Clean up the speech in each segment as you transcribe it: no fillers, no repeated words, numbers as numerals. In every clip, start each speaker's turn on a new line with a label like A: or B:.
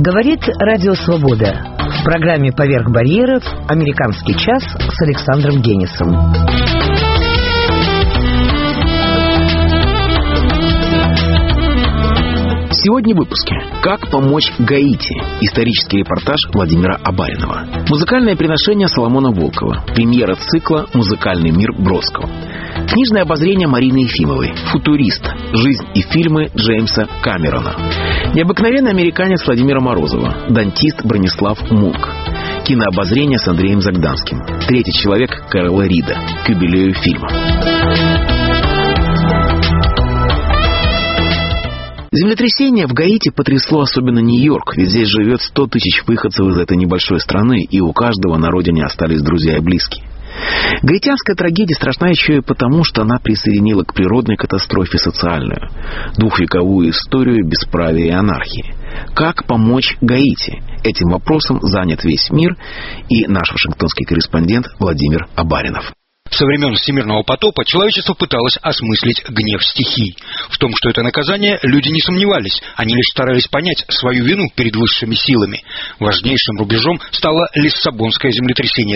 A: Говорит Радио Свобода. В программе «Поверх барьеров» «Американский час» с Александром Генисом.
B: Сегодня в выпуске «Как помочь Гаити?» Исторический репортаж Владимира Абаринова. Музыкальное приношение Соломона Волкова. Премьера цикла «Музыкальный мир» Бродского. Книжное обозрение Марины Ефимовой. «Футурист. Жизнь и фильмы» Джеймса Камерона. Необыкновенный американец Владимира Морозова. Дантист Бронислав Мунк. Кинообозрение с Андреем Загданским. Третий человек Кэрла Рида. К юбилею фильма. Землетрясение в Гаити потрясло особенно Нью-Йорк, ведь здесь живет 100 тысяч выходцев из этой небольшой страны, и у каждого на родине остались друзья и близкие. Гаитянская трагедия страшна еще и потому, что она присоединила к природной катастрофе социальную, двухвековую историю бесправия и анархии. Как помочь Гаити? Этим вопросом занят весь мир, и наш вашингтонский корреспондент Владимир Абаринов.
C: Со времен всемирного потопа человечество пыталось осмыслить гнев стихий. В том, что это наказание, люди не сомневались. Они лишь старались понять свою вину перед высшими силами. Важнейшим рубежом стало Лиссабонское землетрясение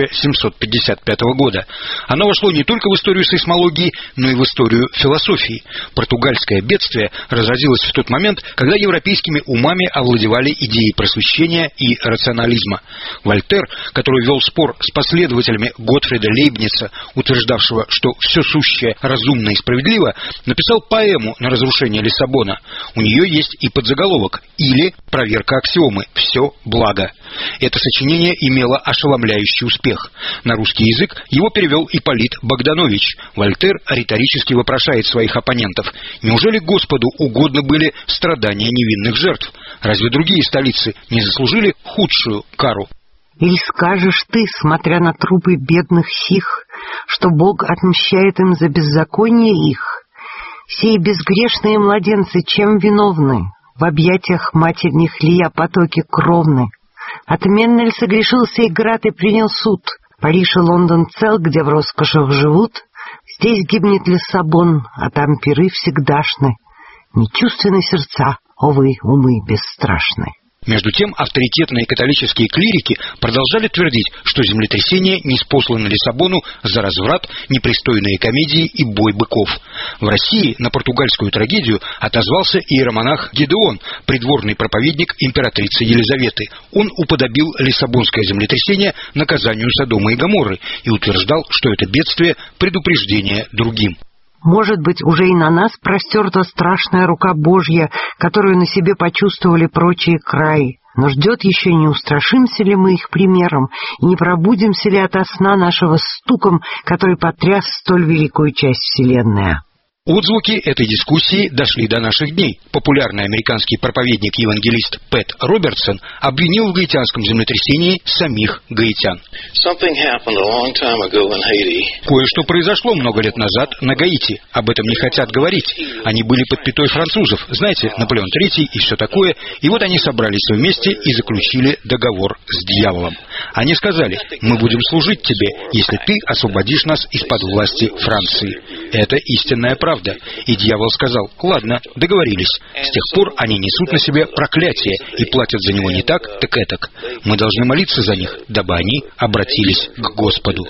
C: 1755 года. Оно вошло не только в историю сейсмологии, но и в историю философии. Португальское бедствие разразилось в тот момент, когда европейскими умами овладевали идеи просвещения и рационализма. Вольтер, который вел спор с последователями Готфрида Лейбница, утверждавшего, что все сущее разумно и справедливо, написал поэму на разрушение Лиссабона. У нее есть и подзаголовок «Или проверка аксиомы. Все благо». Это сочинение имело ошеломляющий успех. На русский язык его перевел Ипполит Богданович. Вольтер риторически вопрошает своих оппонентов: неужели Господу угодно были страдания невинных жертв? Разве другие столицы не заслужили худшую кару?
D: Или скажешь ты, смотря на трупы бедных сих, что Бог отмщает им за беззаконие их? Сей безгрешные младенцы чем виновны? В объятиях матерних ли я потоки кровны? Отменно ли согрешил сей град и принял суд? Париж и Лондон цел, где в роскошах живут? Здесь гибнет Лиссабон, а там пиры всегдашны. Нечувственны сердца, о вы, умы бесстрашны.
C: Между тем, авторитетные католические клирики продолжали твердить, что землетрясение ниспослано Лиссабону за разврат, непристойные комедии и бой быков. В России на португальскую трагедию отозвался иеромонах Гидеон, придворный проповедник императрицы Елизаветы. Он уподобил Лиссабонское землетрясение наказанию Содома и Гоморры и утверждал, что это бедствие – предупреждение другим.
D: Может быть, уже и на нас простерта страшная рука Божья, которую на себе почувствовали прочие краи. Но ждет еще, не устрашимся ли мы их примером, и не пробудимся ли ото сна нашего стуком, который потряс столь великую часть вселенной.
C: Отзвуки этой дискуссии дошли до наших дней. Популярный американский проповедник-евангелист Пэт Робертсон обвинил в гаитянском землетрясении самих гаитян. Кое-что произошло много лет назад на Гаити. Об этом не хотят говорить. Они были под пятой французов. Знаете, Наполеон III и все такое. И вот они собрались вместе и заключили договор с дьяволом. Они сказали: мы будем служить тебе, если ты освободишь нас из-под власти Франции. Это истинная правда. И дьявол сказал: ладно, договорились. С тех пор они несут на себе проклятие и платят за него не так, так этак. Мы должны молиться за них, дабы они обратились к Господу.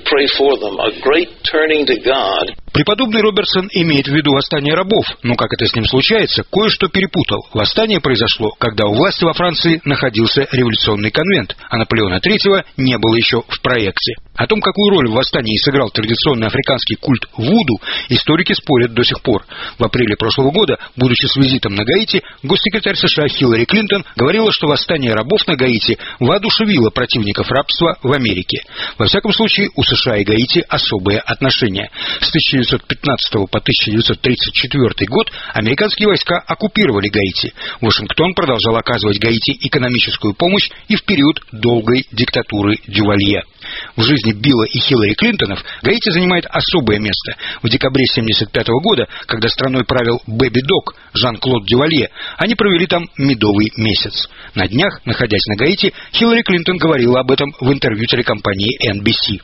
C: Преподобный Робертсон имеет в виду восстание рабов, но как это с ним случается, кое-что перепутал. Восстание произошло, когда у власти во Франции находился революционный конвент, а Наполеона III не было еще в проекте. О том, какую роль в восстании сыграл традиционный африканский культ вуду, историки спорят до сих пор. В апреле прошлого года, будучи с визитом на Гаити, госсекретарь США Хиллари Клинтон говорила, что восстание рабов на Гаити воодушевило противников рабства в Америке. Во всяком случае, у США и Гаити особые отношения. С 1915 по 1934 год американские войска оккупировали Гаити. Вашингтон продолжал оказывать Гаити экономическую помощь и в период долгой диктатуры Дювалье. В жизни жизни Билла и Хиллари Клинтонов Гаити занимает особое место. В декабре 1975 года, когда страной правил бэби-дог Жан-Клод Дювалье, они провели там медовый месяц. На днях, находясь на Гаити, Хиллари Клинтон говорила об этом в интервью телекомпании NBC.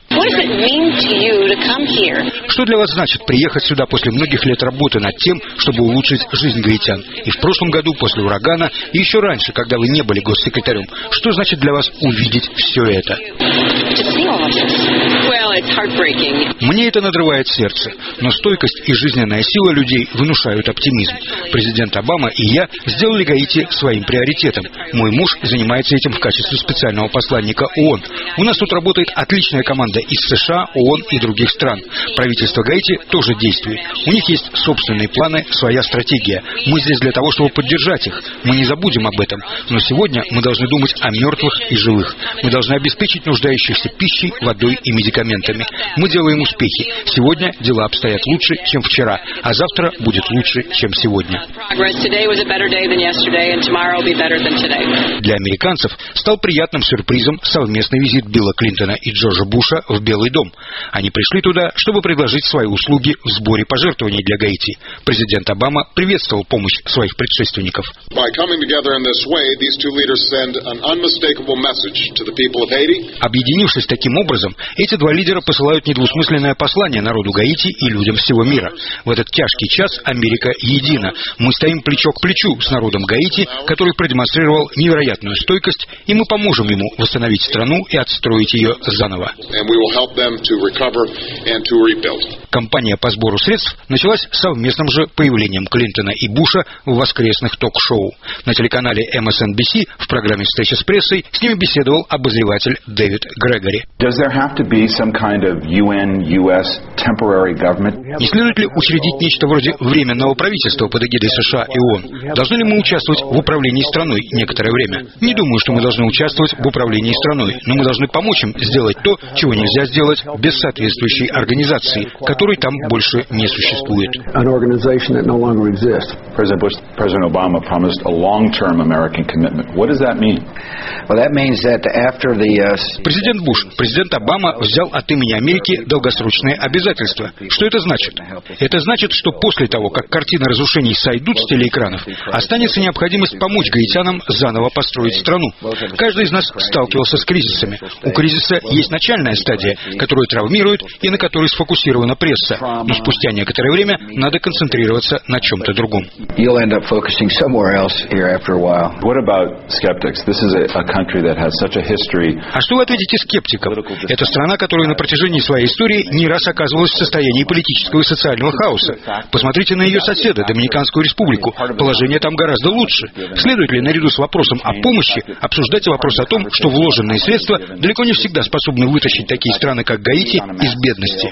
C: Что для вас значит приехать сюда после многих лет работы над тем, чтобы улучшить жизнь гаитян? И в прошлом году, после урагана, и еще раньше, когда вы не были госсекретарем, что значит для вас увидеть все это? Мне это надрывает сердце, но стойкость и жизненная сила людей внушают оптимизм. Президент Обама и я сделали Гаити своим приоритетом. Мой муж занимается этим в качестве специального посланника ООН. У нас тут работает отличная команда из США, ООН и других стран. Правительство Гаити тоже действует. У них есть собственные планы, своя стратегия. Мы здесь для того, чтобы поддержать их. Мы не забудем об этом. Но сегодня мы должны думать о мертвых и живых. Мы должны обеспечить нуждающихся пищей, водой и медикаментами. Мы делаем успехи. Сегодня дела обстоят лучше, чем вчера, а завтра будет лучше, чем сегодня. Для американцев стал приятным сюрпризом совместный визит Билла Клинтона и Джорджа Буша в Белый дом. Они пришли туда, чтобы предложить свои услуги в сборе пожертвований для Гаити. Президент Обама приветствовал помощь своих предшественников. Объединившись таким образом, эти два лидера посылают недвусмысленное послание народу Гаити и людям всего мира. В этот тяжкий час Америка едина. Мы стоим плечо к плечу с народом Гаити, который продемонстрировал невероятную стойкость, и мы поможем ему восстановить страну и отстроить ее заново. Кампания по сбору средств началась совместным же появлением Клинтона и Буша в воскресных ток-шоу. На телеканале MSNBC в программе «Встреча с прессой» с ними беседовал обозреватель Дэвид Грегори. Не следует ли учредить нечто вроде временного правительства под эгидой США и ООН? Должны ли мы участвовать в управлении страной некоторое время? Не думаю, что мы должны участвовать в управлении страной, но мы должны помочь им сделать то, чего нельзя сделать без соответствующей организации, которой там больше не существует.
E: President Obama promised a long-term American commitment. What does that mean? Well, that means that after the
C: Президент Буш, президент Обама взял от имени Америки долгосрочные обязательства. Что это значит? Это значит, что после того, как картины разрушений сойдут с телеэкранов, останется необходимость помочь гаитянам заново построить страну. Каждый из нас сталкивался с кризисами. У кризиса есть начальная стадия, которую травмирует и на которой сфокусирована пресса. Но спустя некоторое время надо концентрироваться на чем-то другом. А что вы ответите скептикам? Это страна, которая на протяжении своей истории не раз оказывалась в состоянии политического и социального хаоса. Посмотрите на ее соседа, Доминиканскую республику. Положение там гораздо лучше. Следует ли наряду с вопросом о помощи обсуждать вопрос о том, что вложенные средства далеко не всегда способны вытащить такие страны, как Гаити, из бедности?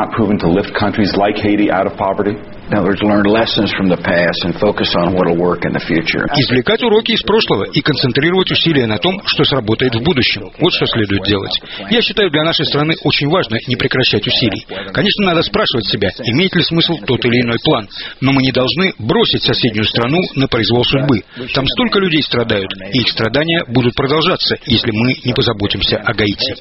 C: Извлекать уроки из прошлого и концентрировать усилия на том, что сработает в будущем. Вот что следует делать. Я считаю, для нашей страны очень важно не прекращать усилий. Конечно, надо спрашивать себя, имеет ли смысл тот или иной план. Но мы не должны бросить соседнюю страну на произвол судьбы. Там столько людей страдают, и их страдания будут продолжаться, если мы не позаботимся о Гаити.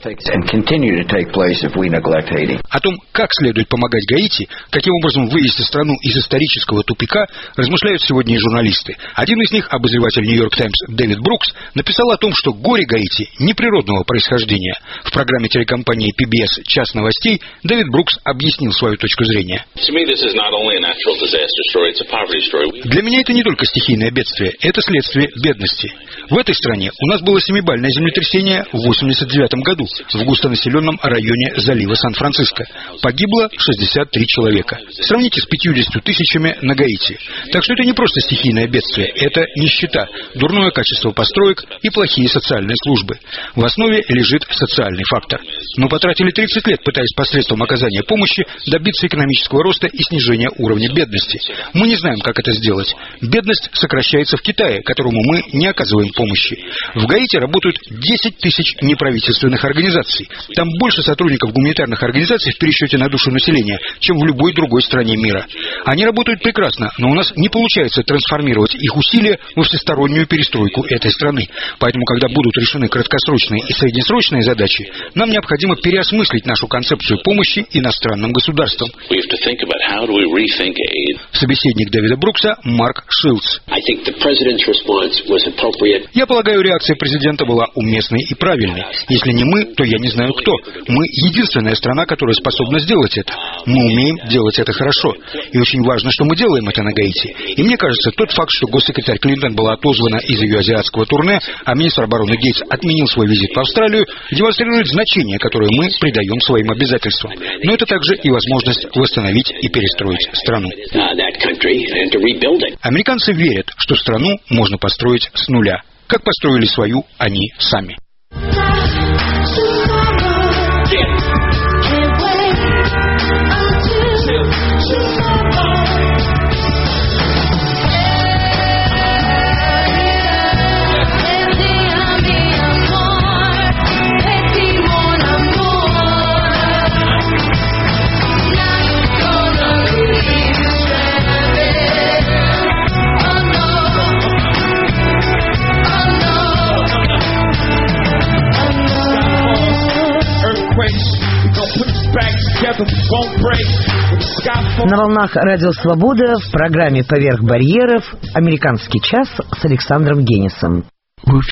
C: О том, как следует помогать Гаити, каким образом вывести страну из исторического тупика, размышляют сегодня и журналисты. Один из них, обозреватель «Нью-Йорк Таймс» Дэвид Брукс, написал о том, что горе Гаити не природного происхождения. В программе телекомпании PBS «Час новостей» Дэвид Брукс объяснил свою точку зрения. Для меня это не только стихийное бедствие, это следствие бедности. В этой стране у нас было 7-бальное землетрясение в 1989 году в густонаселенном районе залива Сан-Франциско. Погибло 63 человека. Сравните с 50 тысячами на Гаити. Так что это не просто стихийное бедствие, это нищета, дурное качество построек и плохие социальные службы. В основе лежит социальный фактор. Мы потратили 30 лет, пытаясь посредством оказания помощи добиться экономического роста и снижения уровня бедности. Мы не знаем, как это сделать. Бедность сокращается в Китае, которому мы не оказываем помощи. В Гаити работают 10 тысяч неправительственных организаций. Там больше сотрудников гуманитарных организаций в пересчете на душу населения, чем в любой другой стране мира. Они работают прекрасно, но у нас не получается трансформировать их усилия во всестороннюю перестройку этой страны. Поэтому, когда будут решены краткосрочные и среднесрочные задачи, нам необходимо переосмыслить нашу концепцию помощи иностранным государствам. Собеседник Дэвида Брукса Марк Шилдс. Я полагаю, реакция президента была уместной и правильной. Если не мы, то я не знаю кто. Мы единственная страна, которая способна сделать это. Мы умеем делать это хорошо. И очень важно, что мы делаем это на Гаити. И мне кажется, тот факт, что госсекретарь Клинтон была отозвана из ее азиатского турне, а министр обороны Гейтс отменил свой визит в Австралию, демонстрирует значение, которое мы придаем своим обязательствам. Но это также и возможность восстановить и перестроить страну. Американцы верят, что страну можно построить с нуля. Как построили свою они сами.
A: На волнах Радио Свобода в программе «Поверх барьеров» «Американский час» с Александром Генисом.